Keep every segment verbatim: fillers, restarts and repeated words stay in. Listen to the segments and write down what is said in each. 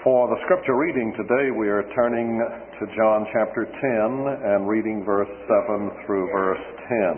For the scripture reading today, we are turning to John chapter ten and reading verse seven through verse ten.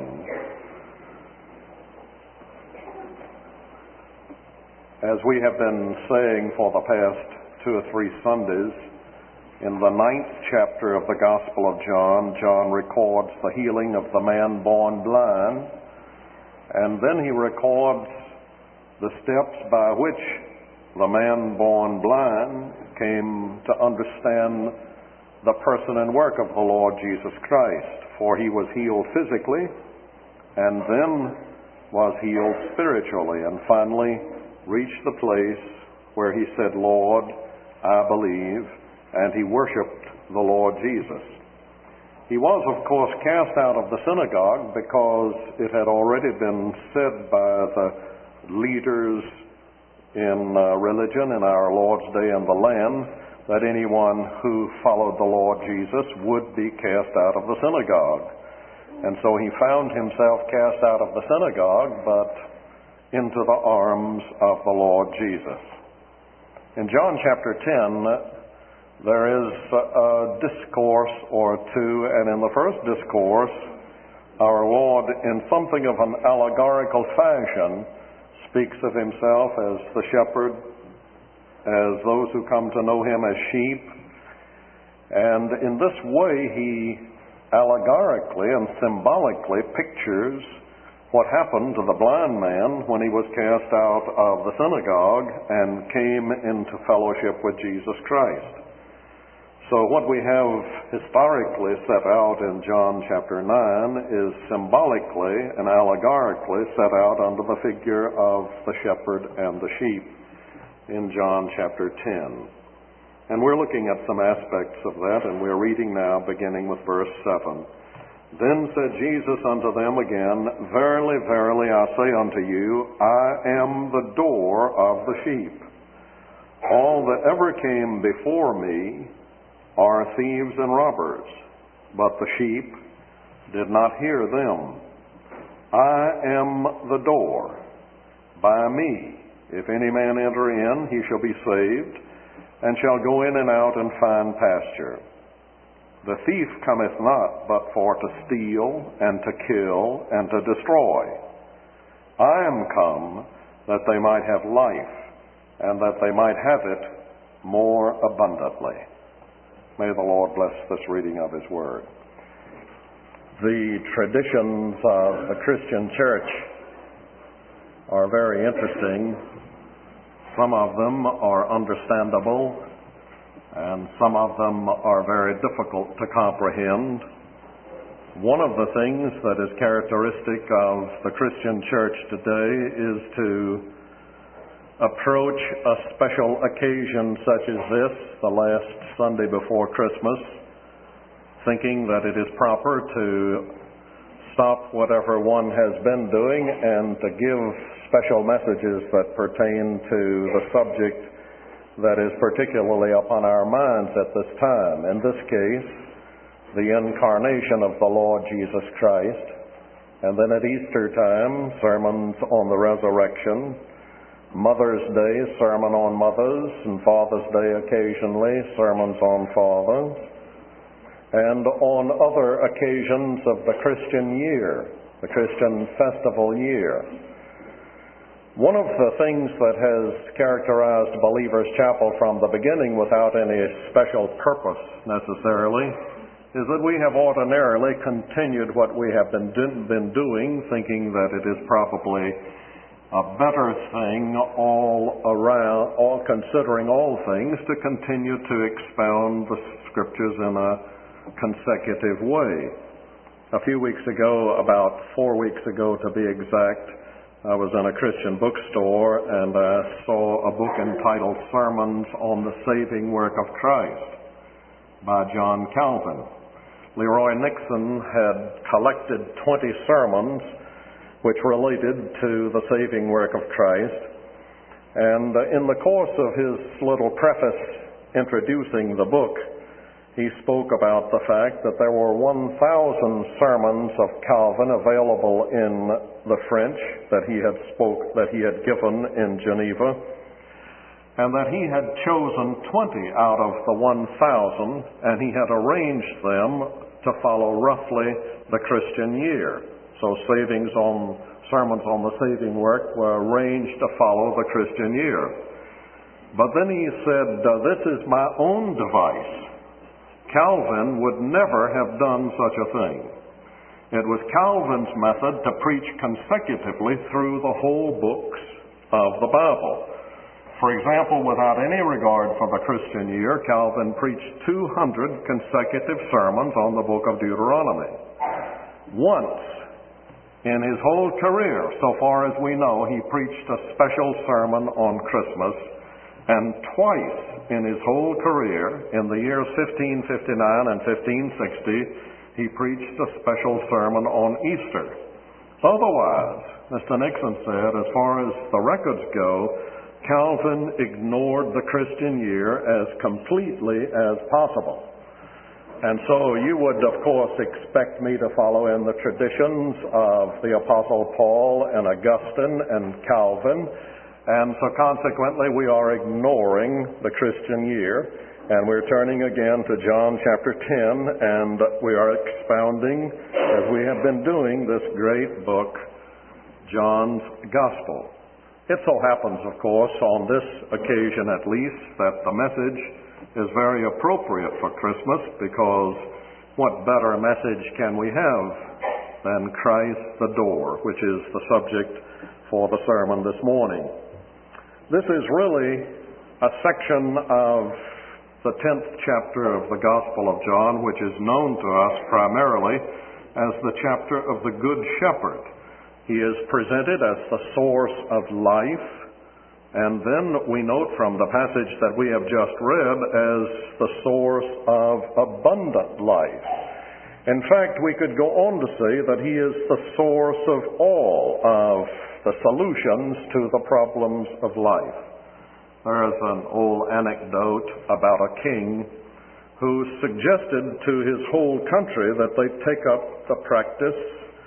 As we have been saying for the past two or three Sundays, in the ninth chapter of the Gospel of John, John records the healing of the man born blind, and then he records the steps by which the man born blind came to understand the person and work of the Lord Jesus Christ. For he was healed physically, and then was healed spiritually, and finally reached the place where he said, "Lord, I believe," and he worshiped the Lord Jesus. He was, of course, cast out of the synagogue because it had already been said by the leaders in uh, religion in our Lord's day in the land that anyone who followed the Lord Jesus would be cast out of the synagogue. And so he found himself cast out of the synagogue, but into the arms of the Lord Jesus. In John chapter ten, there is a discourse or two, and in the first discourse, our Lord, in something of an allegorical fashion, speaks of himself as the shepherd, as those who come to know him as sheep. And in this way, he allegorically and symbolically pictures what happened to the blind man when he was cast out of the synagogue and came into fellowship with Jesus Christ. So what we have historically set out in John chapter nine is symbolically and allegorically set out under the figure of the shepherd and the sheep in John chapter ten. And we're looking at some aspects of that, and we're reading now beginning with verse seven. "Then said Jesus unto them again, Verily, verily, I say unto you, I am the door of the sheep. All that ever came before me are thieves and robbers, but the sheep did not hear them. I am the door. By me, if any man enter in, he shall be saved, and shall go in and out and find pasture. The thief cometh not, but for to steal, and to kill, and to destroy. I am come, that they might have life, and that they might have it more abundantly." May the Lord bless this reading of his word. The traditions of the Christian church are very interesting. Some of them are understandable, and some of them are very difficult to comprehend. One of the things that is characteristic of the Christian church today is to approach a special occasion such as this, the last Sunday before Christmas, thinking that it is proper to stop whatever one has been doing and to give special messages that pertain to the subject that is particularly upon our minds at this time. In this case, the incarnation of the Lord Jesus Christ, and then at Easter time, sermons on the resurrection, Mother's Day, sermon on mothers, and Father's Day occasionally, sermons on fathers, and on other occasions of the Christian year, the Christian festival year. One of the things that has characterized Believers Chapel from the beginning without any special purpose necessarily is that we have ordinarily continued what we have been, do- been doing, thinking that it is probably a better thing all around, all considering all things, to continue to expound the Scriptures in a consecutive way. A few weeks ago, about four weeks ago to be exact, I was in a Christian bookstore and I saw a book entitled Sermons on the Saving Work of Christ by John Calvin. Leroy Nixon had collected twenty sermons which related to the saving work of Christ. And in the course of his little preface introducing the book, he spoke about the fact that there were one thousand sermons of Calvin available in the French that he had spoke that he had given in Geneva, and that he had chosen twenty out of the one thousand, and he had arranged them to follow roughly the Christian year. So savings on sermons on the saving work were arranged to follow the Christian year. But then he said, uh, this is my own device. Calvin would never have done such a thing. It was Calvin's method to preach consecutively through the whole books of the Bible. For example, without any regard for the Christian year, Calvin preached two hundred consecutive sermons on the book of Deuteronomy. Once in his whole career, so far as we know, he preached a special sermon on Christmas, and twice in his whole career, in the years fifteen fifty-nine and fifteen sixty, he preached a special sermon on Easter. Otherwise, Mister Nixon said, as far as the records go, Calvin ignored the Christian year as completely as possible. And so you would, of course, expect me to follow in the traditions of the Apostle Paul and Augustine and Calvin, and so consequently we are ignoring the Christian year, and we're turning again to John chapter ten, and we are expounding, as we have been doing, this great book, John's Gospel. It so happens, of course, on this occasion at least, that the message is very appropriate for Christmas, because what better message can we have than Christ the door, which is the subject for the sermon this morning. This is really a section of the tenth chapter of the Gospel of John, which is known to us primarily as the chapter of the Good Shepherd. He is presented as the source of life, and then we note from the passage that we have just read as the source of abundant life. In fact, we could go on to say that he is the source of all of the solutions to the problems of life. There is an old anecdote about a king who suggested to his whole country that they take up the practice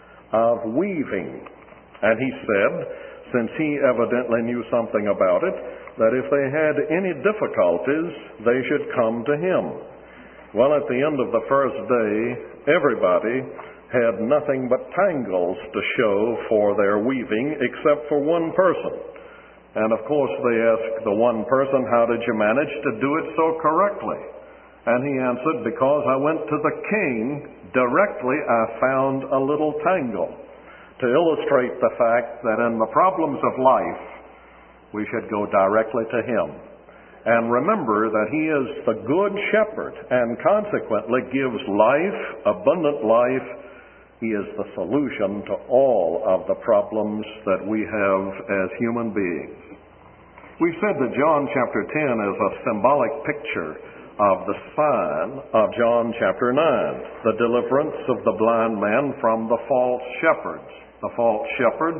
of weaving. And he said, since he evidently knew something about it, that if they had any difficulties, they should come to him. Well, at the end of the first day, everybody had nothing but tangles to show for their weaving, except for one person. And of course they asked the one person, how did you manage to do it so correctly? And he answered, because I went to the king, directly I found a little tangle, to illustrate the fact that in the problems of life, we should go directly to him. And remember that he is the good shepherd, and consequently gives life, abundant life. He is the solution to all of the problems that we have as human beings. We've said that John chapter ten is a symbolic picture of the sign of John chapter nine, the deliverance of the blind man from the false shepherds, the false shepherds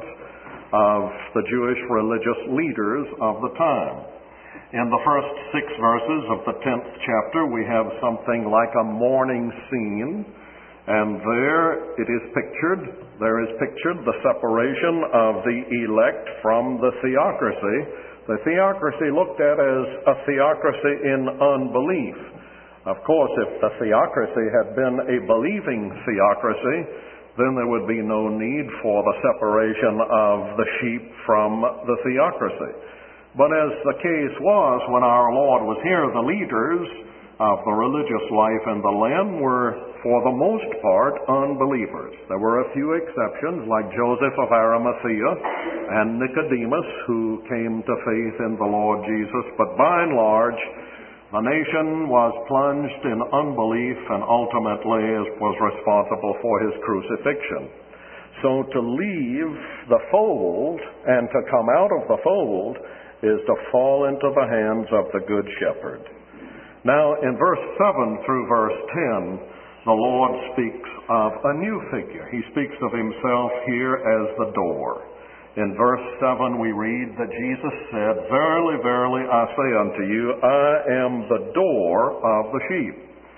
of the Jewish religious leaders of the time. In the first six verses of the tenth chapter, we have something like a morning scene. And there it is pictured, there is pictured the separation of the elect from the theocracy. The theocracy looked at as a theocracy in unbelief. Of course, if the theocracy had been a believing theocracy, then there would be no need for the separation of the sheep from the theocracy. But as the case was when our Lord was here, the leaders of the religious life in the land were, for the most part, unbelievers. There were a few exceptions, like Joseph of Arimathea and Nicodemus, who came to faith in the Lord Jesus. But by and large, the nation was plunged in unbelief, and ultimately was responsible for his crucifixion. So to leave the fold and to come out of the fold is to fall into the hands of the Good Shepherd. Now, in verse seven through verse ten, the Lord speaks of a new figure. He speaks of himself here as the door. In verse seven we read that Jesus said, "Verily, verily, I say unto you, I am the door of the sheep."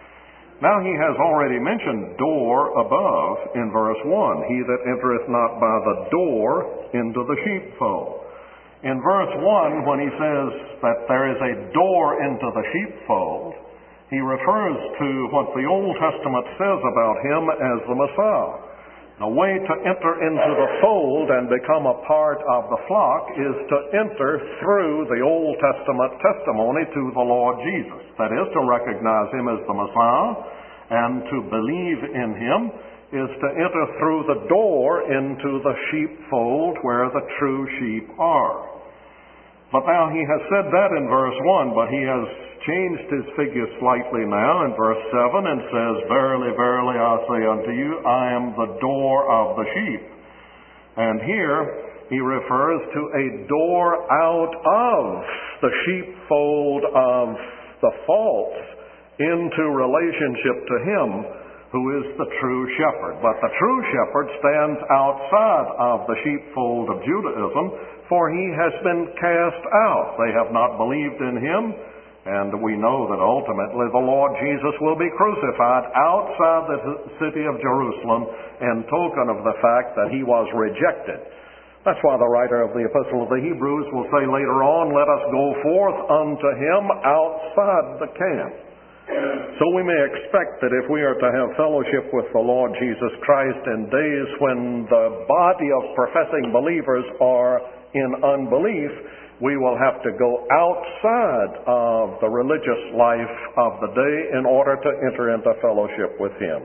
Now he has already mentioned door above in verse one, "He that entereth not by the door into the sheepfold." In verse one, when he says that there is a door into the sheepfold, he refers to what the Old Testament says about him as the Messiah. The way to enter into the fold and become a part of the flock is to enter through the Old Testament testimony to the Lord Jesus. That is, to recognize him as the Messiah, and to believe in him is to enter through the door into the sheepfold where the true sheep are. But now he has said that in verse one, but he has changed his figure slightly now in verse seven and says, "Verily, verily, I say unto you, I am the door of the sheep." And here he refers to a door out of the sheepfold of the false into relationship to him who is the true shepherd. But the true shepherd stands outside of the sheepfold of Judaism, for he has been cast out. They have not believed in him, and we know that ultimately the Lord Jesus will be crucified outside the city of Jerusalem in token of the fact that he was rejected. That's why the writer of the Epistle of the Hebrews will say later on, "Let us go forth unto him outside the camp." So we may expect that if we are to have fellowship with the Lord Jesus Christ in days when the body of professing believers are in unbelief, we will have to go outside of the religious life of the day in order to enter into fellowship with him.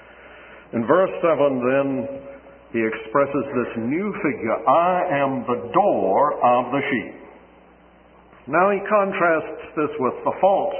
In verse seven then, he expresses this new figure, "I am the door of the sheep." Now he contrasts this with the false.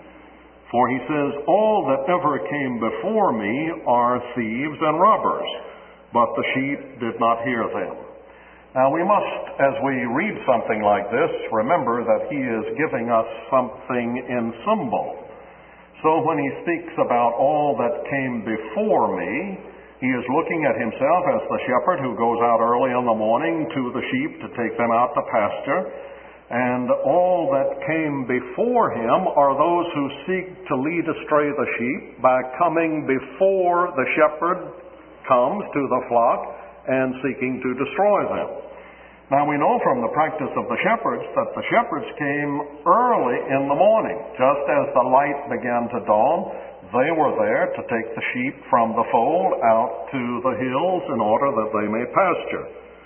For he says, "All that ever came before me are thieves and robbers, but the sheep did not hear them." Now we must, as we read something like this, remember that he is giving us something in symbol. So when he speaks about all that came before me, he is looking at himself as the shepherd who goes out early in the morning to the sheep to take them out to pasture. And all that came before him are those who seek to lead astray the sheep by coming before the shepherd comes to the flock and seeking to destroy them. Now we know from the practice of the shepherds that the shepherds came early in the morning. Just as the light began to dawn, they were there to take the sheep from the fold out to the hills in order that they may pasture.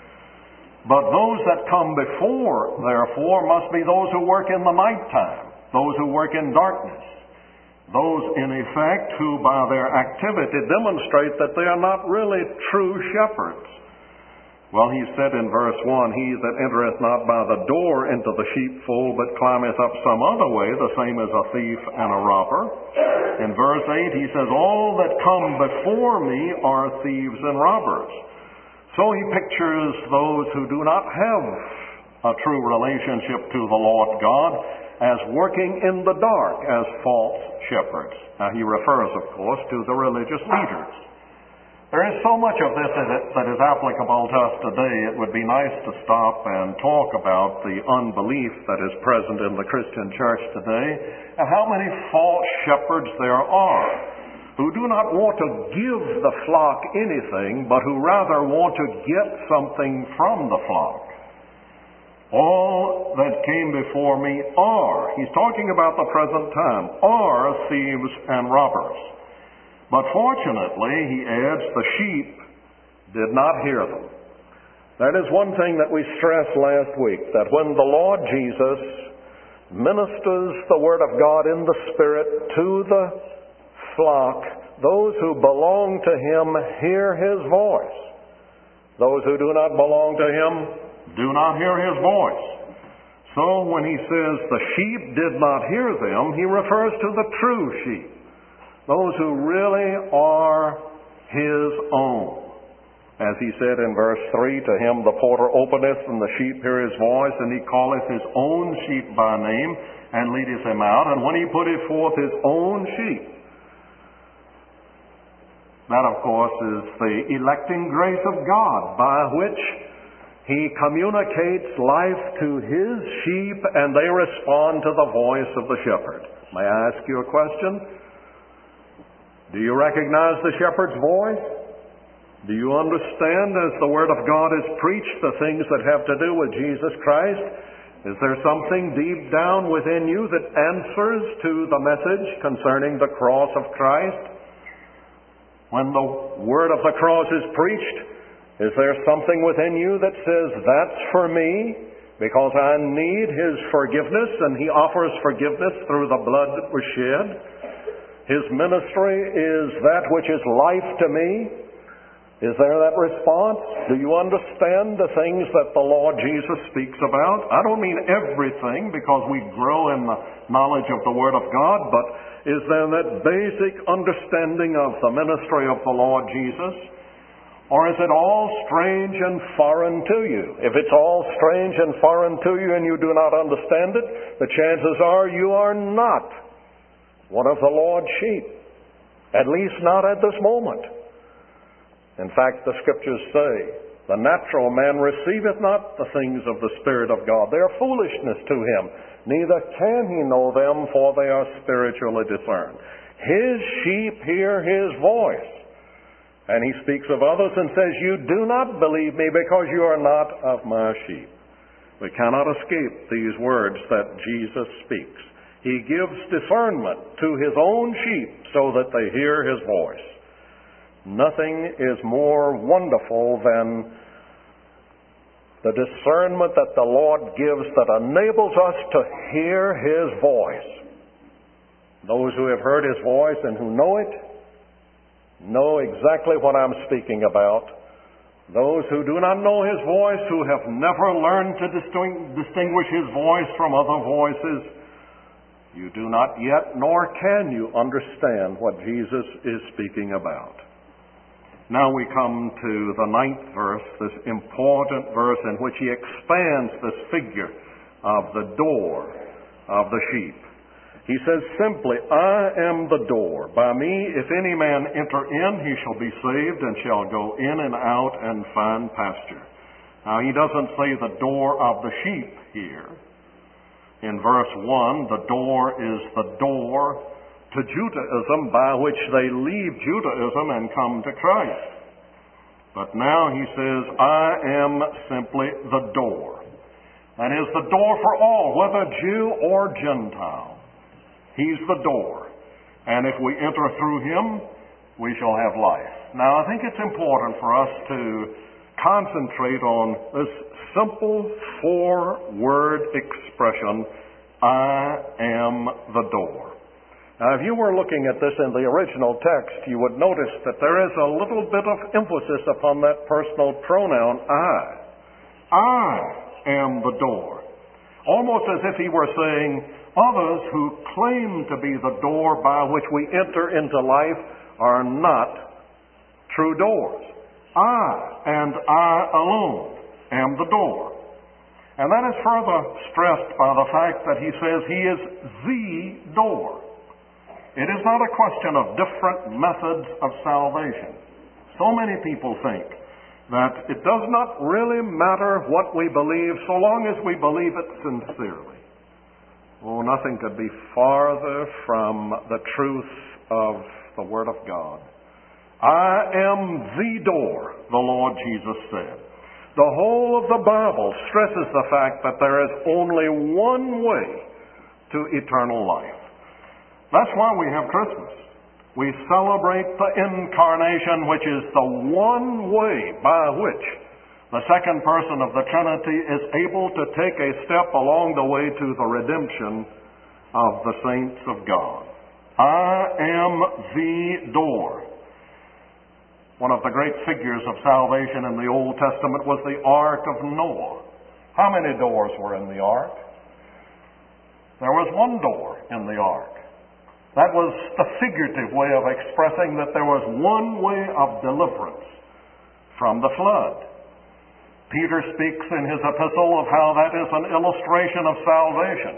But those that come before, therefore, must be those who work in the nighttime, those who work in darkness, those, in effect, who by their activity demonstrate that they are not really true shepherds. Well, he said in verse one, "He that entereth not by the door into the sheepfold, but climbeth up some other way, the same is a thief and a robber." In verse eight, he says, "All that come before me are thieves and robbers." So he pictures those who do not have a true relationship to the Lord God as working in the dark as false shepherds. Now he refers, of course, to the religious leaders. There is so much of this that is applicable to us today, it would be nice to stop and talk about the unbelief that is present in the Christian church today, and how many false shepherds there are, who do not want to give the flock anything, but who rather want to get something from the flock. All that came before me are, he's talking about the present time, are thieves and robbers. But fortunately, he adds, the sheep did not hear them. That is one thing that we stressed last week, that when the Lord Jesus ministers the Word of God in the Spirit to the flock, those who belong to him hear his voice. Those who do not belong to him do not hear his voice. So when he says the sheep did not hear them, he refers to the true sheep, those who really are his own. As he said in verse three, "To him the porter openeth, and the sheep hear his voice, and he calleth his own sheep by name, and leadeth them out. And when he putteth forth his own sheep," that, of course, is the electing grace of God by which he communicates life to his sheep, and they respond to the voice of the shepherd. May I ask you a question? Do you recognize the shepherd's voice? Do you understand, as the Word of God is preached, the things that have to do with Jesus Christ? Is there something deep down within you that answers to the message concerning the cross of Christ? When the word of the cross is preached, is there something within you that says, that's for me, because I need His forgiveness, and He offers forgiveness through the blood that was shed? His ministry is that which is life to me. Is there that response? Do you understand the things that the Lord Jesus speaks about? I don't mean everything, because we grow in the knowledge of the Word of God, but is there that basic understanding of the ministry of the Lord Jesus? Or is it all strange and foreign to you? If it's all strange and foreign to you and you do not understand it, the chances are you are not one of the Lord's sheep. At least not at this moment. In fact, the Scriptures say, the natural man receiveth not the things of the Spirit of God. They are foolishness to him. Neither can he know them, for they are spiritually discerned. His sheep hear His voice. And He speaks of others and says, you do not believe me because you are not of my sheep. We cannot escape these words that Jesus speaks. He gives discernment to His own sheep so that they hear His voice. Nothing is more wonderful than the discernment that the Lord gives that enables us to hear His voice. Those who have heard His voice and who know it know exactly what I'm speaking about. Those who do not know His voice, who have never learned to distinguish His voice from other voices, you do not yet, nor can you, understand what Jesus is speaking about. Now we come to the ninth verse, this important verse in which He expands this figure of the door of the sheep. He says simply, I am the door. By me, if any man enter in, he shall be saved and shall go in and out and find pasture. Now He doesn't say the door of the sheep here. In verse one, the door is the door to Judaism by which they leave Judaism and come to Christ. But now He says, I am simply the door. That is the door for all, whether Jew or Gentile. He's the door. And if we enter through Him, we shall have life. Now I think it's important for us to concentrate on this simple four-word expression, I am the door. Now, if you were looking at this in the original text, you would notice that there is a little bit of emphasis upon that personal pronoun, I. I am the door. Almost as if He were saying, others who claim to be the door by which we enter into life are not true doors. I, and I alone, am the door. And that is further stressed by the fact that He says He is the door. It is not a question of different methods of salvation. So many people think that it does not really matter what we believe so long as we believe it sincerely. Oh, nothing could be farther from the truth of the Word of God. I am the door, the Lord Jesus said. The whole of the Bible stresses the fact that there is only one way to eternal life. That's why we have Christmas. We celebrate the Incarnation, which is the one way by which the second person of the Trinity is able to take a step along the way to the redemption of the saints of God. I am the door. One of the great figures of salvation in the Old Testament was the Ark of Noah. How many doors were in the Ark? There was one door in the Ark. That was the figurative way of expressing that there was one way of deliverance from the flood. Peter speaks in his epistle of how that is an illustration of salvation.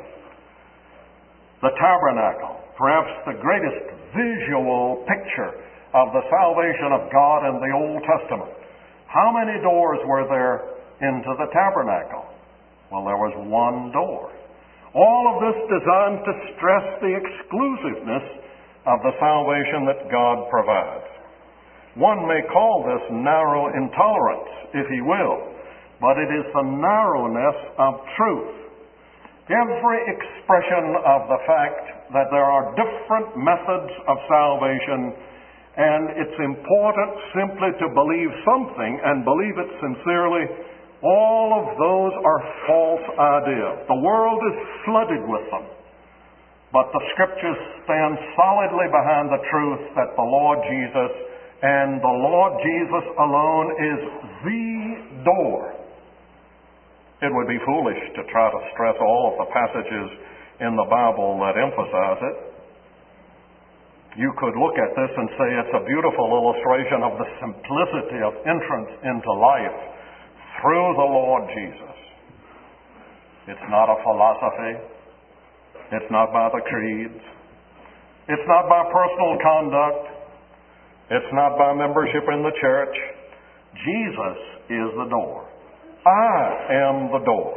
The tabernacle, perhaps the greatest visual picture of the salvation of God in the Old Testament. How many doors were there into the tabernacle? Well, there was one door. All of this designed to stress the exclusiveness of the salvation that God provides. One may call this narrow intolerance, if he will, but it is the narrowness of truth. Every expression of the fact that there are different methods of salvation, and it's important simply to believe something and believe it sincerely, all of those are false ideas. The world is flooded with them. But the Scriptures stand solidly behind the truth that the Lord Jesus and the Lord Jesus alone is the door. It would be foolish to try to stress all of the passages in the Bible that emphasize it. You could look at this and say it's a beautiful illustration of the simplicity of entrance into life through the Lord Jesus. It's not a philosophy. It's not by the creeds. It's not by personal conduct. It's not by membership in the church. Jesus is the door. I am the door.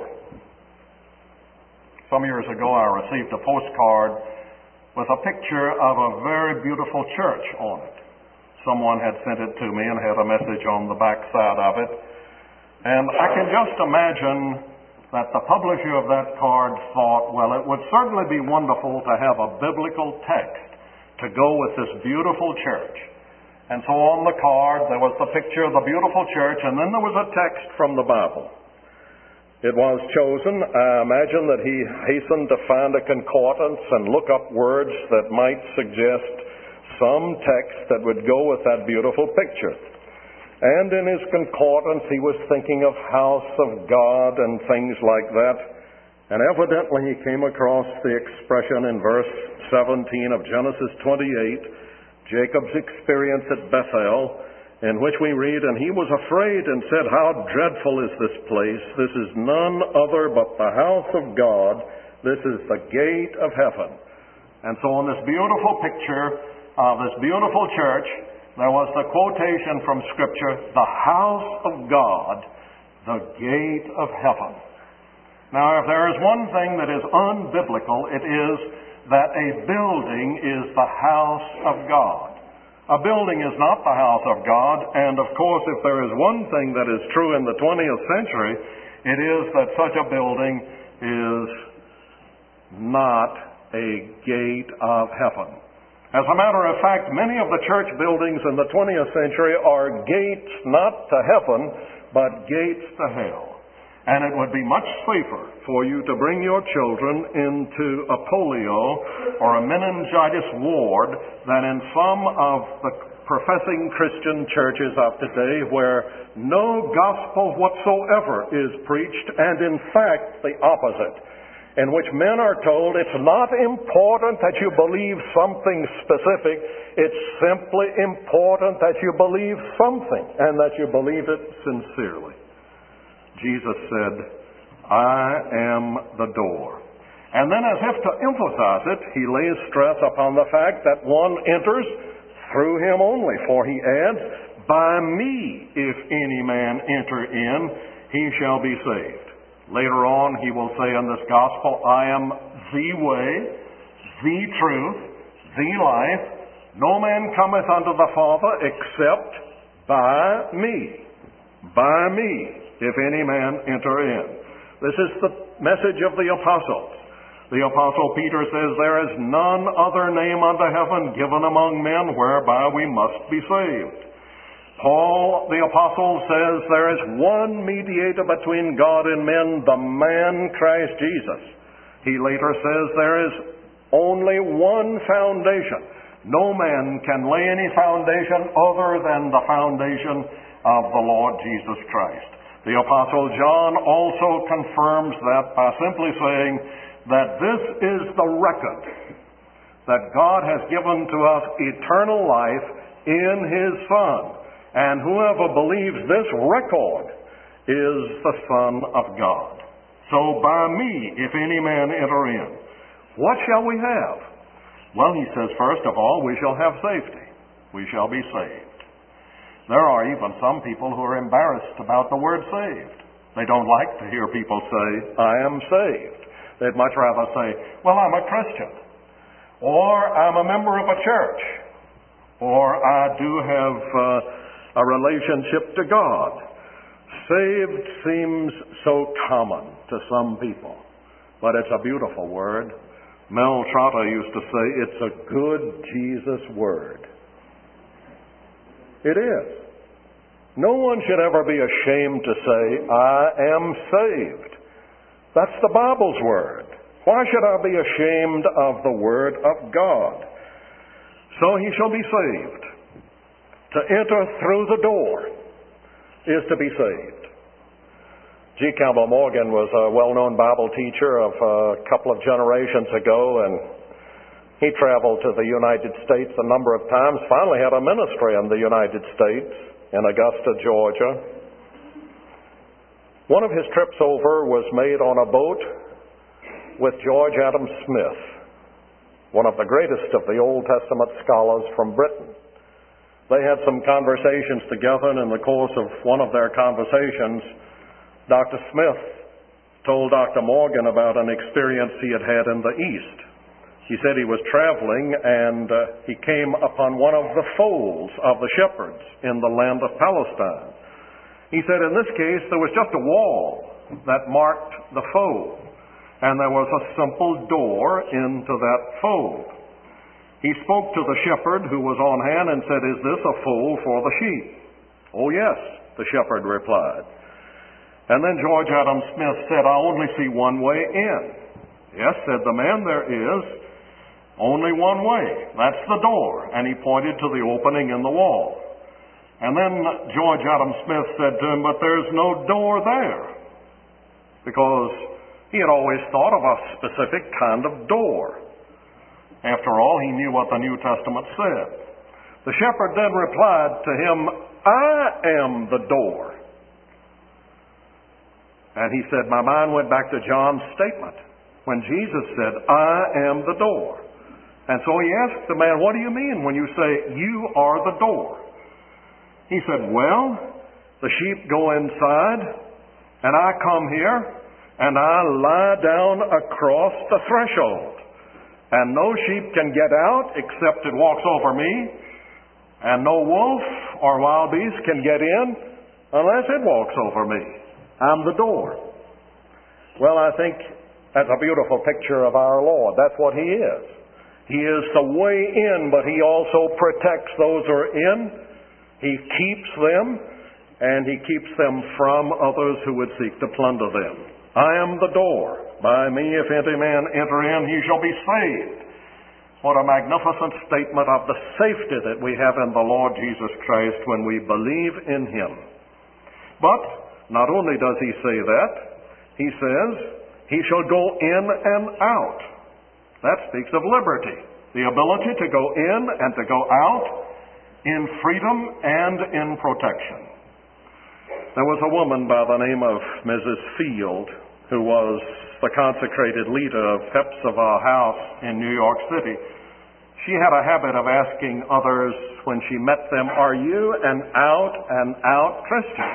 Some years ago I received a postcard with a picture of a very beautiful church on it. Someone had sent it to me and had a message on the back side of it. And I can just imagine that the publisher of that card thought, well, it would certainly be wonderful to have a biblical text to go with this beautiful church. And so on the card there was the picture of the beautiful church, and then there was a text from the Bible. It was chosen, I imagine, that he hastened to find a concordance and look up words that might suggest some text that would go with that beautiful picture. And in his concordance he was thinking of house of God and things like that. And evidently he came across the expression in verse seventeen of Genesis twenty-eight, Jacob's experience at Bethel, in which we read, "And he was afraid and said, How dreadful is this place! This is none other but the house of God. This is the gate of heaven." And so on this beautiful picture of this beautiful church, there was the quotation from Scripture, "the house of God, the gate of heaven." Now, if there is one thing that is unbiblical, it is that a building is the house of God. A building is not the house of God, and of course, if there is one thing that is true in the twentieth century, it is that such a building is not a gate of heaven. As a matter of fact, many of the church buildings in the twentieth century are gates not to heaven, but gates to hell. And it would be much safer for you to bring your children into a polio or a meningitis ward than in some of the professing Christian churches of today where no gospel whatsoever is preached, and in fact the opposite, in which men are told it's not important that you believe something specific, it's simply important that you believe something and that you believe it sincerely. Jesus said, "I am the door." And then, as if to emphasize it, he lays stress upon the fact that one enters through him only, for he adds, "By me, if any man enter in, he shall be saved." Later on, he will say in this gospel, "I am the way, the truth, the life. No man cometh unto the Father except by me." By me, if any man enter in. This is the message of the apostles. The apostle Peter says, "There is none other name under heaven given among men whereby we must be saved." Paul, the apostle, says, "There is one mediator between God and men, the man Christ Jesus." He later says, "There is only one foundation. No man can lay any foundation other than the foundation of the Lord Jesus Christ." The Apostle John also confirms that by simply saying that this is the record, that God has given to us eternal life in His Son, and whoever believes this record is the Son of God. So by me, if any man enter in, what shall we have? Well, he says, first of all, we shall have safety. We shall be saved. There are even some people who are embarrassed about the word saved. They don't like to hear people say, "I am saved." They'd much rather say, "Well, I'm a Christian," or "I'm a member of a church," or I do have uh, a relationship to God. Saved seems so common to some people, but it's a beautiful word. Mel Trotter used to say, it's a good Jesus word. It is. No one should ever be ashamed to say, I am saved. That's the Bible's word. Why should I be ashamed of the word of God? So he shall be saved. To enter through the door is to be saved. G. Campbell Morgan was a well-known Bible teacher of a couple of generations ago, and he traveled to the United States a number of times, finally had a ministry in the United States in Augusta, Georgia. One of his trips over was made on a boat with George Adam Smith, one of the greatest of the Old Testament scholars from Britain. They had some conversations together, and in the course of one of their conversations, Doctor Smith told Doctor Morgan about an experience he had had in the East. He said he was traveling and uh, he came upon one of the folds of the shepherds in the land of Palestine. He said in this case there was just a wall that marked the fold, and there was a simple door into that fold. He spoke to the shepherd who was on hand and said, "Is this a fold for the sheep?" "Oh yes," the shepherd replied. And then George Adam Smith said, "I only see one way in." "Yes," said the man, "there is only one way. That's the door." And he pointed to the opening in the wall. And then George Adam Smith said to him, "But there's no door there." Because he had always thought of a specific kind of door. After all, he knew what the New Testament said. The shepherd then replied to him, "I am the door." And he said, my mind went back to John's statement when Jesus said, "I am the door." And so he asked the man, "What do you mean when you say you are the door?" He said, "Well, the sheep go inside, and I come here, and I lie down across the threshold. And no sheep can get out except it walks over me, and no wolf or wild beast can get in unless it walks over me. I'm the door." Well, I think that's a beautiful picture of our Lord. That's what He is. He is the way in, but He also protects those who are in. He keeps them, and He keeps them from others who would seek to plunder them. I am the door. By me, if any man enter in, he shall be saved. What a magnificent statement of the safety that we have in the Lord Jesus Christ when we believe in Him. But not only does He say that, He says, He shall go in and out. That speaks of liberty, the ability to go in and to go out in freedom and in protection. There was a woman by the name of Missus Field who was the consecrated leader of Hepzibah House in New York City. She had a habit of asking others when she met them, "Are you an out and out Christian?"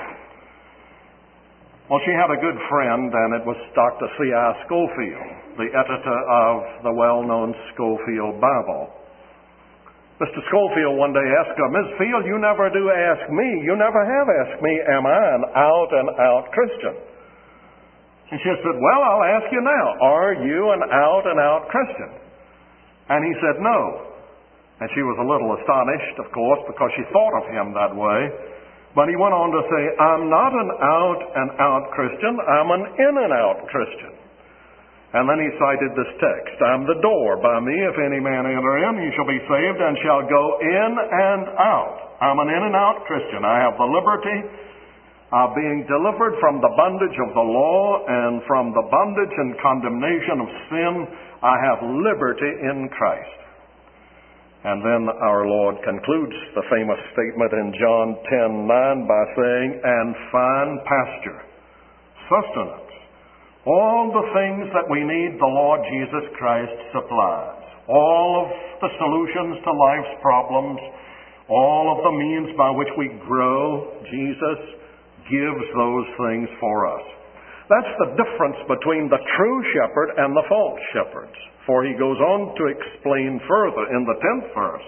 Well, she had a good friend, and it was Doctor C I Scofield, the editor of the well-known Scofield Bible. Mister Scofield one day asked her, "Miss Field, you never do ask me, you never have asked me, am I an out and out Christian?" And she said, "Well, I'll ask you now, are you an out and out Christian?" And he said, "No." And she was a little astonished, of course, because she thought of him that way. But he went on to say, "I'm not an out and out Christian, I'm an in and out Christian." And then he cited this text, "I'm the door. By me, if any man enter in, he shall be saved and shall go in and out." I'm an in and out Christian. I have the liberty of being delivered from the bondage of the law and from the bondage and condemnation of sin. I have liberty in Christ. And then our Lord concludes the famous statement in John ten nine by saying, "And find pasture," sustenance. All the things that we need, the Lord Jesus Christ supplies. All of the solutions to life's problems, all of the means by which we grow, Jesus gives those things for us. That's the difference between the true shepherd and the false shepherds. For he goes on to explain further in the tenth verse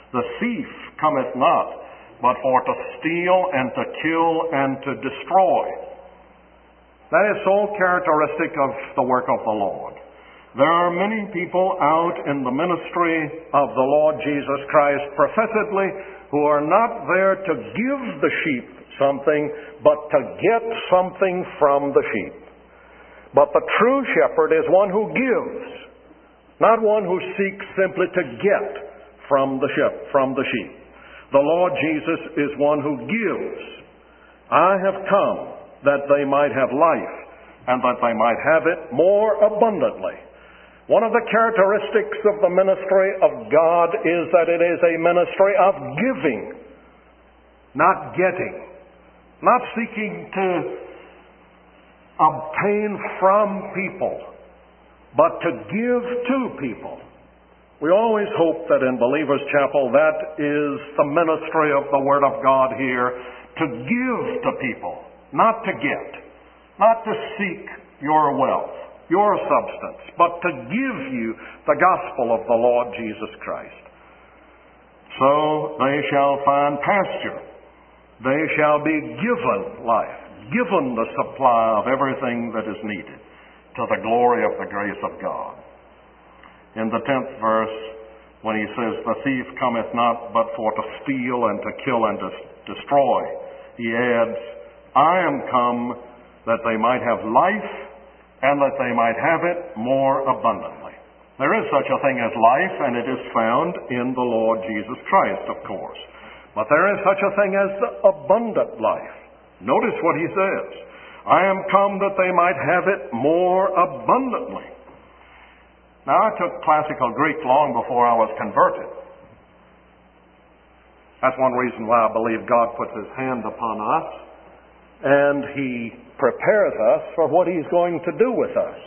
The thief cometh not, but for to steal and to kill and to destroy. That is so characteristic of the work of the Lord. There are many people out in the ministry of the Lord Jesus Christ professedly who are not there to give the sheep something, but to get something from the sheep. But the true shepherd is one who gives, not one who seeks simply to get from the sheep. From the sheep. The Lord Jesus is one who gives. I have come that they might have life, and that they might have it more abundantly. One of the characteristics of the ministry of God is that it is a ministry of giving, not getting, not seeking to obtain from people, but to give to people. We always hope that in Believers Chapel that is the ministry of the Word of God here, to give to people, not to get, not to seek your wealth, your substance, but to give you the gospel of the Lord Jesus Christ. So they shall find pasture. They shall be given life, given the supply of everything that is needed to the glory of the grace of God. In the tenth verse, when he says, the thief cometh not but for to steal and to kill and to destroy, he adds, I am come that they might have life, and that they might have it more abundantly. There is such a thing as life, and it is found in the Lord Jesus Christ, of course. But there is such a thing as the abundant life. Notice what he says. I am come that they might have it more abundantly. Now, I took classical Greek long before I was converted. That's one reason why I believe God puts his hand upon us, and he prepares us for what he's going to do with us.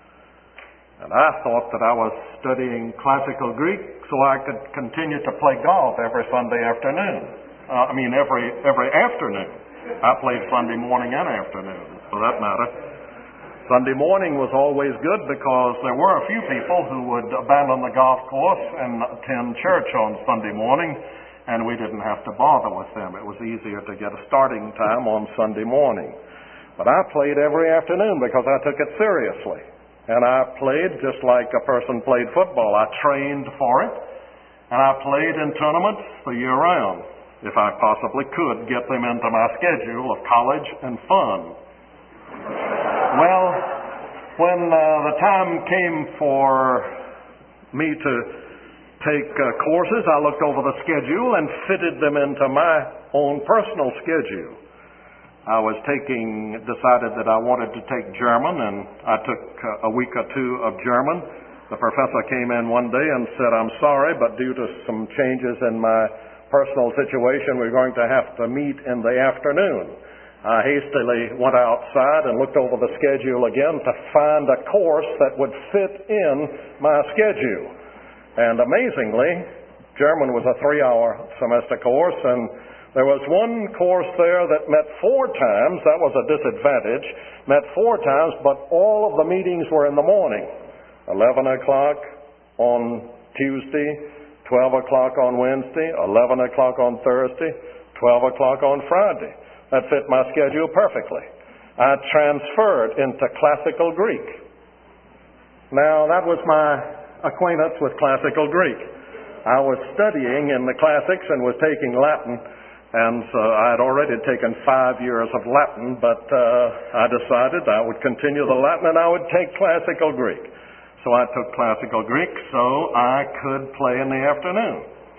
And I thought that I was studying classical Greek so I could continue to play golf every Sunday afternoon. Uh, I mean, every every afternoon. I played Sunday morning and afternoon, for that matter. Sunday morning was always good because there were a few people who would abandon the golf course and attend church on Sunday morning, and we didn't have to bother with them. It was easier to get a starting time on Sunday morning. But I played every afternoon because I took it seriously. And I played just like a person played football. I trained for it, and I played in tournaments the year round, if I possibly could get them into my schedule of college and fun. Well, when uh, the time came for me to take uh, courses, I looked over the schedule and fitted them into my own personal schedule. I was taking, decided that I wanted to take German, and I took uh, a week or two of German. The professor came in one day and said, I'm sorry, but due to some changes in my personal situation, we're going to have to meet in the afternoon. I hastily went outside and looked over the schedule again to find a course that would fit in my schedule. And amazingly, German was a three-hour semester course, and there was one course there that met four times. That was a disadvantage. Met four times, but all of the meetings were in the morning. eleven o'clock on Tuesday, twelve o'clock on Wednesday, eleven o'clock on Thursday, twelve o'clock on Friday. That fit my schedule perfectly. I transferred into classical Greek. Now, that was my acquaintance with classical Greek. I was studying in the classics and was taking Latin. And so I had already taken five years of Latin, but uh, I decided I would continue the Latin and I would take classical Greek. So I took classical Greek so I could play in the afternoon.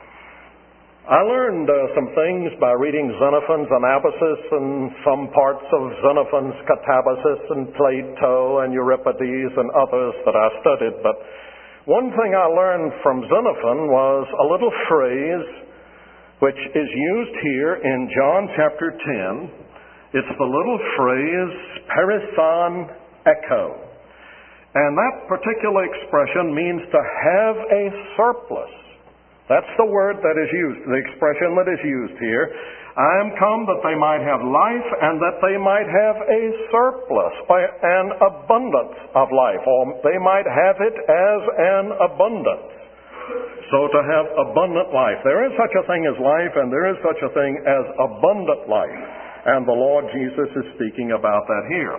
I learned uh, some things by reading Xenophon's Anabasis and some parts of Xenophon's Catabasis and Plato and Euripides and others that I studied. But one thing I learned from Xenophon was a little phrase which is used here in John chapter ten. It's the little phrase, perisson echo. And that particular expression means to have a surplus. That's the word that is used, the expression that is used here. I am come that they might have life and that they might have a surplus, an abundance of life, or they might have it as an abundance. So to have abundant life, there is such a thing as life, and there is such a thing as abundant life. And the Lord Jesus is speaking about that here.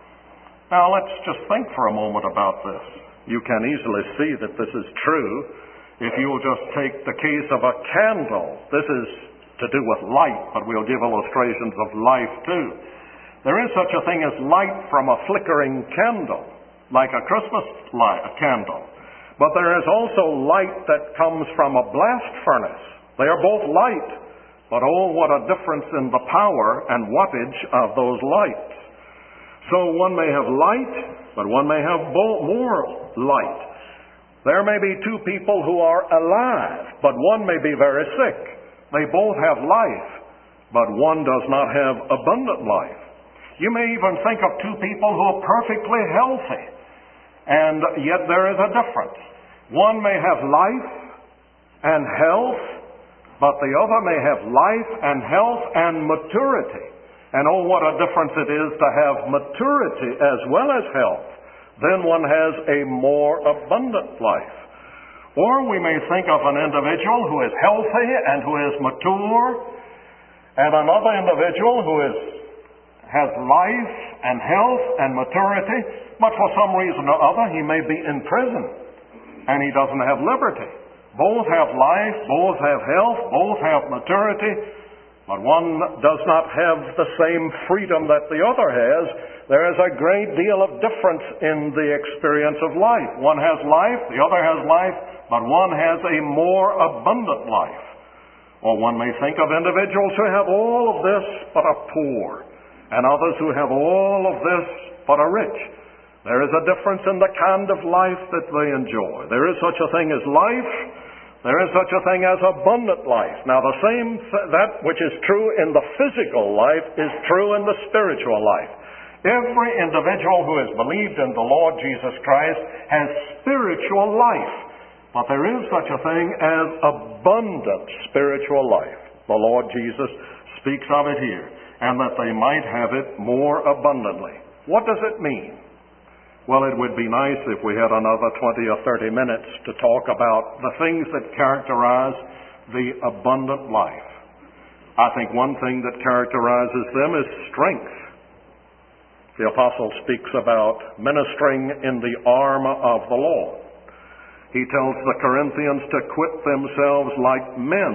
Now let's just think for a moment about this. You can easily see that this is true if you'll just take the case of a candle. This is to do with light, but we'll give illustrations of life too. There is such a thing as light from a flickering candle, like a Christmas light, a candle. But there is also light that comes from a blast furnace. They are both light, but oh, what a difference in the power and wattage of those lights. So one may have light, but one may have more light. There may be two people who are alive, but one may be very sick. They both have life, but one does not have abundant life. You may even think of two people who are perfectly healthy, and yet there is a difference. One may have life and health, but the other may have life and health and maturity. And oh, what a difference it is to have maturity as well as health. Then one has a more abundant life. Or we may think of an individual who is healthy and who is mature, and another individual who is, has life and health and maturity, but for some reason or other he may be in prison and he doesn't have liberty. Both have life, both have health, both have maturity, but one does not have the same freedom that the other has. There is a great deal of difference in the experience of life. One has life, the other has life, but one has a more abundant life. Or one may think of individuals who have all of this but are poor, and others who have all of this but are rich. There is a difference in the kind of life that they enjoy. There is such a thing as life. There is such a thing as abundant life. Now the same, that which is true in the physical life is true in the spiritual life. Every individual who has believed in the Lord Jesus Christ has spiritual life. But there is such a thing as abundant spiritual life. The Lord Jesus speaks of it here, and that they might have it more abundantly. What does it mean? Well, it would be nice if we had another twenty or thirty minutes to talk about the things that characterize the abundant life. I think one thing that characterizes them is strength. The apostle speaks about ministering in the arm of the Lord. He tells the Corinthians to quit themselves like men.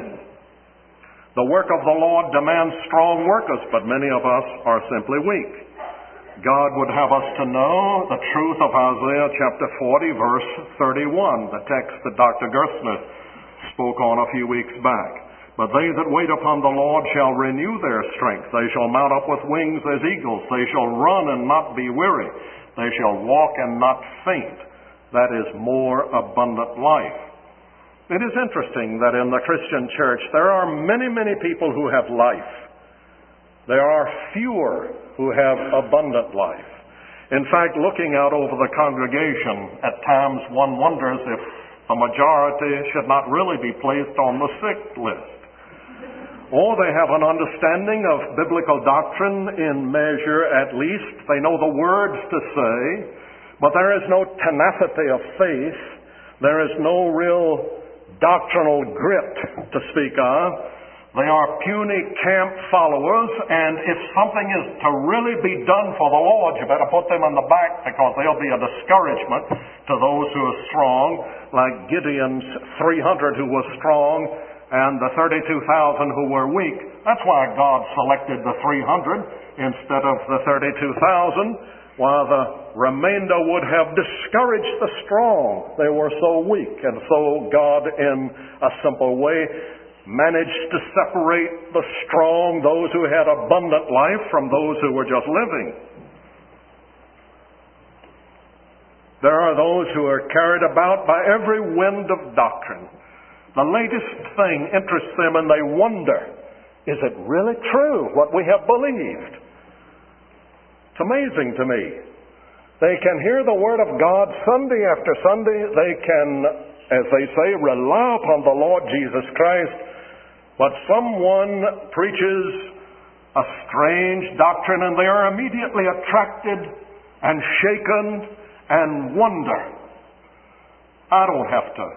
The work of the Lord demands strong workers, but many of us are simply weak. God would have us to know the truth of Isaiah chapter forty, verse thirty-one, the text that Doctor Gerstner spoke on a few weeks back. But they that wait upon the Lord shall renew their strength. They shall mount up with wings as eagles. They shall run and not be weary. They shall walk and not faint. That is more abundant life. It is interesting that in the Christian church there are many, many people who have life. There are fewer who have abundant life. In fact, looking out over the congregation, at times one wonders if the majority should not really be placed on the sick list. Or they have an understanding of biblical doctrine in measure at least. They know the words to say, but there is no tenacity of faith. There is no real doctrinal grit to speak of. They are puny camp followers, and if something is to really be done for the Lord, you better put them in the back, because they'll be a discouragement to those who are strong, like Gideon's three hundred who were strong and the thirty-two thousand who were weak. That's why God selected the three hundred instead of the thirty-two thousand, while the remainder would have discouraged the strong. They were so weak, and so God, in a simple way, managed to separate the strong, those who had abundant life, from those who were just living. There are those who are carried about by every wind of doctrine. The latest thing interests them, and they wonder, is it really true what we have believed? It's amazing to me. They can hear the Word of God Sunday after Sunday. They can, as they say, rely upon the Lord Jesus Christ. But someone preaches a strange doctrine, and they are immediately attracted and shaken and wonder. I don't have to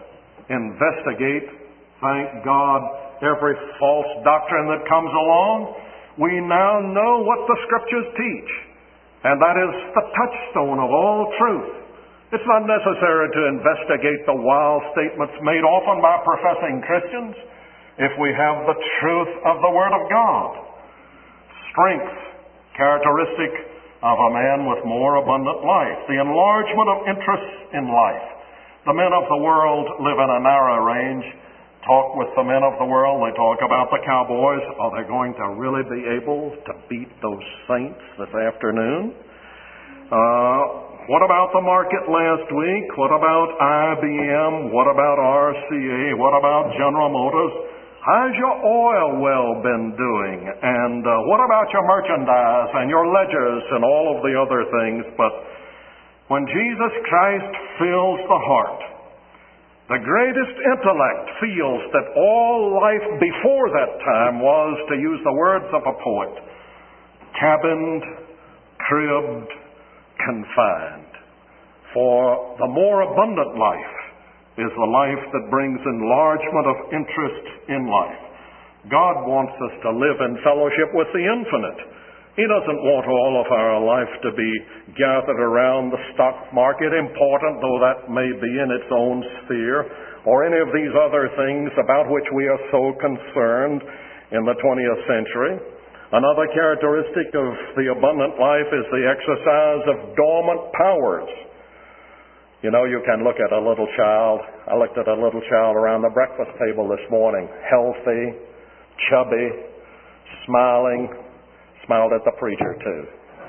investigate, thank God, every false doctrine that comes along. We now know what the Scriptures teach, and that is the touchstone of all truth. It's not necessary to investigate the wild statements made often by professing Christians if we have the truth of the Word of God. Strength, characteristic of a man with more abundant life. The enlargement of interests in life. The men of the world live in a narrow range. Talk with the men of the world. They talk about the Cowboys. Are they going to really be able to beat those Saints this afternoon? Uh, what about the market last week? What about I B M? What about R C A? What about General Motors? How's your oil well been doing? And uh, what about your merchandise and your ledgers and all of the other things? But when Jesus Christ fills the heart, the greatest intellect feels that all life before that time was, to use the words of a poet, cabined, cribbed, confined. For the more abundant life is the life that brings enlargement of interest in life. God wants us to live in fellowship with the infinite. He doesn't want all of our life to be gathered around the stock market, important though that may be in its own sphere, or any of these other things about which we are so concerned in the twentieth century. Another characteristic of the abundant life is the exercise of dormant powers. You know, you can look at a little child. I looked at a little child around the breakfast table this morning, healthy, chubby, smiling, smiled at the preacher too.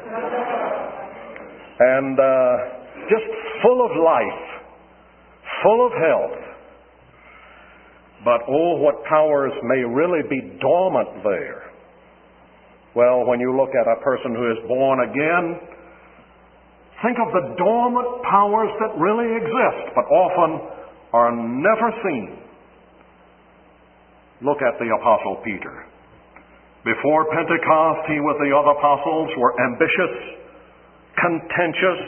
And uh, just full of life, full of health. But oh, what powers may really be dormant there. Well, when you look at a person who is born again, think of the dormant powers that really exist, but often are never seen. Look at the Apostle Peter. Before Pentecost, he with the other apostles were ambitious, contentious,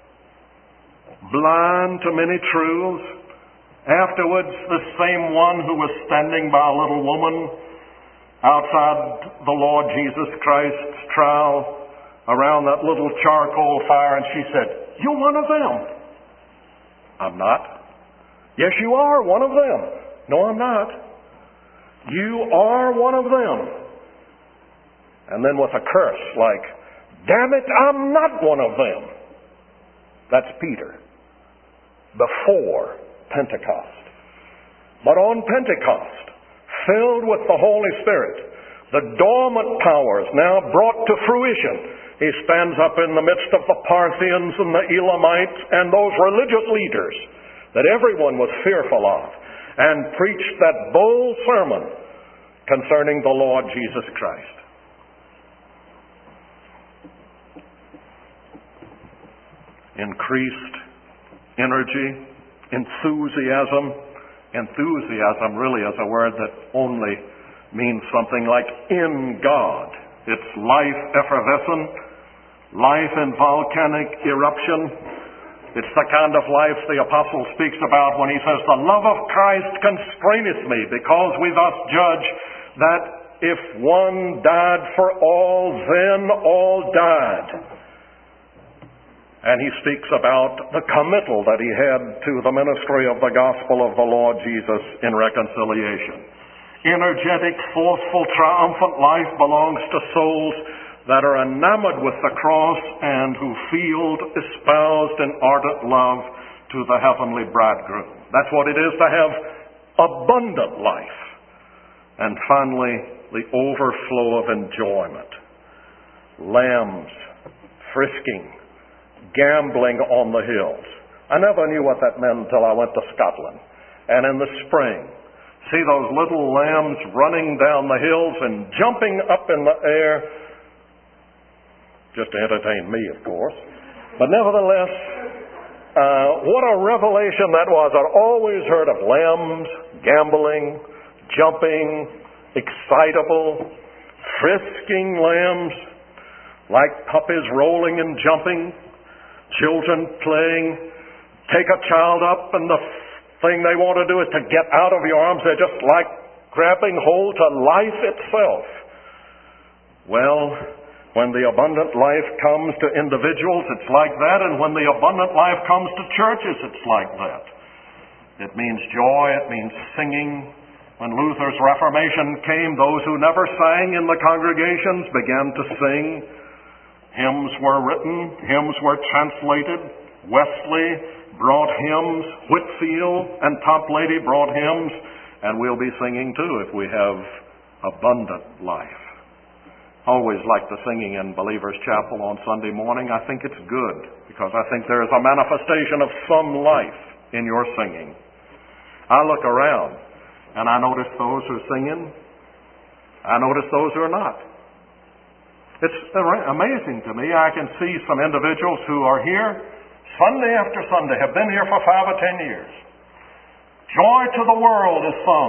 blind to many truths. Afterwards, the same one who was standing by a little woman outside the Lord Jesus Christ's trial around that little charcoal fire, and she said, "You're one of them." "I'm not." "Yes, you are one of them." "No, I'm not." "You are one of them." And then with a curse like, "Damn it, I'm not one of them." That's Peter. Before Pentecost. But on Pentecost, filled with the Holy Spirit, the dormant powers now brought to fruition, he stands up in the midst of the Parthians and the Elamites and those religious leaders that everyone was fearful of, and preached that bold sermon concerning the Lord Jesus Christ. Increased energy, enthusiasm. Enthusiasm really is a word that only means something like in God. It's life effervescent, life in volcanic eruption. It's the kind of life the apostle speaks about when he says, "The love of Christ constraineth me, because we thus judge that if one died for all, then all died." And he speaks about the committal that he had to the ministry of the gospel of the Lord Jesus in reconciliation. Energetic, forceful, triumphant life belongs to souls that are enamored with the cross and who feel espoused in ardent love to the heavenly bridegroom. That's what it is to have abundant life. And finally, the overflow of enjoyment. Lambs, frisking, gambling on the hills. I never knew what that meant until I went to Scotland. And in the spring, see those little lambs running down the hills and jumping up in the air, just to entertain me, of course. But nevertheless, uh, what a revelation that was. I'd always heard of lambs, gambling, jumping, excitable, frisking lambs, like puppies rolling and jumping, children playing. Take a child up and the thing they want to do is to get out of your arms. They're just like grabbing hold to life itself. Well, when the abundant life comes to individuals, it's like that, and when the abundant life comes to churches, it's like that. It means joy, it means singing. When Luther's Reformation came, those who never sang in the congregations began to sing. Hymns were written, hymns were translated. Wesley brought hymns, Whitfield and Toplady brought hymns, and we'll be singing too if we have abundant life. Always like the singing in Believer's Chapel on Sunday morning. I think it's good because I think there is a manifestation of some life in your singing. I look around and I notice those who are singing. I notice those who are not. It's amazing to me. I can see some individuals who are here Sunday after Sunday, have been here for five or ten years. Joy to the world is sung.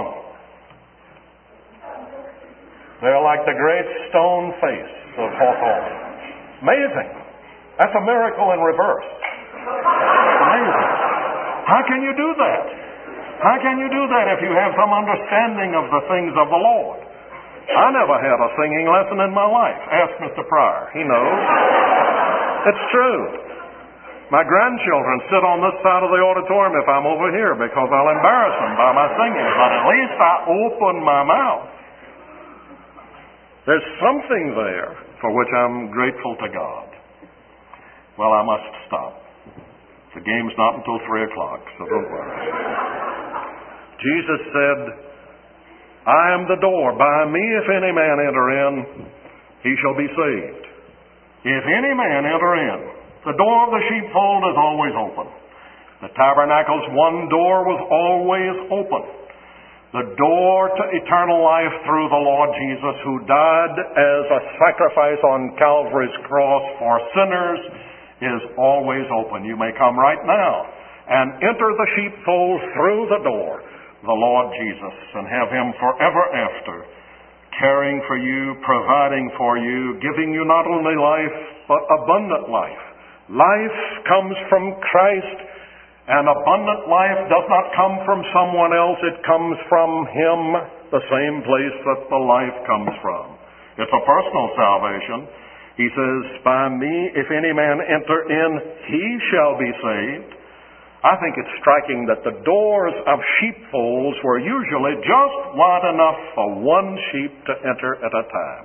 They're like the great stone face of Hawthorne. Amazing. That's a miracle in reverse. Amazing. How can you do that? How can you do that if you have some understanding of the things of the Lord? I never had a singing lesson in my life. Ask Mister Pryor. He knows. It's true. My grandchildren sit on this side of the auditorium if I'm over here because I'll embarrass them by my singing. But at least I open my mouth. There's something there for which I'm grateful to God. Well, I must stop. The game's not until three o'clock, so don't worry. Jesus said, I am the door. By me, if any man enter in, he shall be saved. If any man enter in, the door of the sheepfold is always open. The tabernacle's one door was always open. The door to eternal life through the Lord Jesus, who died as a sacrifice on Calvary's cross for sinners, is always open. You may come right now and enter the sheepfold through the door, the Lord Jesus, and have Him forever after, caring for you, providing for you, giving you not only life, but abundant life. Life comes from Christ, and abundant life does not come from someone else. It comes from Him, the same place that the life comes from. It's a personal salvation. He says, by me, if any man enter in, he shall be saved. I think it's striking that the doors of sheepfolds were usually just wide enough for one sheep to enter at a time.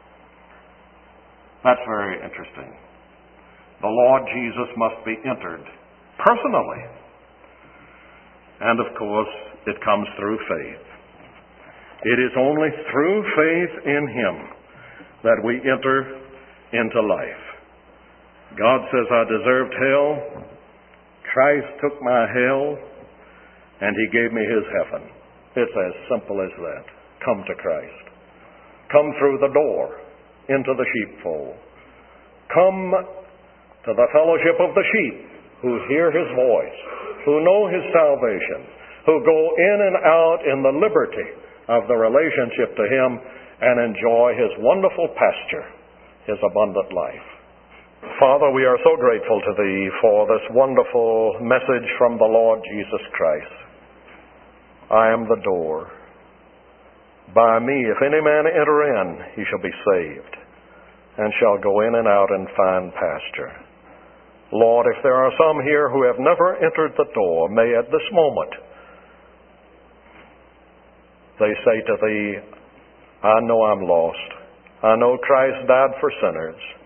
That's very interesting. The Lord Jesus must be entered personally. And of course, it comes through faith. It is only through faith in Him that we enter into life. God says, I deserved hell. Christ took my hell, and He gave me His heaven. It's as simple as that. Come to Christ. Come through the door into the sheepfold. Come to the fellowship of the sheep who hear His voice, who know His salvation, who go in and out in the liberty of the relationship to Him and enjoy His wonderful pasture, His abundant life. Father, we are so grateful to Thee for this wonderful message from the Lord Jesus Christ. I am the door. By me, if any man enter in, he shall be saved, and shall go in and out and find pasture. Lord, if there are some here who have never entered the door, may at this moment they say to Thee, I know I'm lost. I know Christ died for sinners.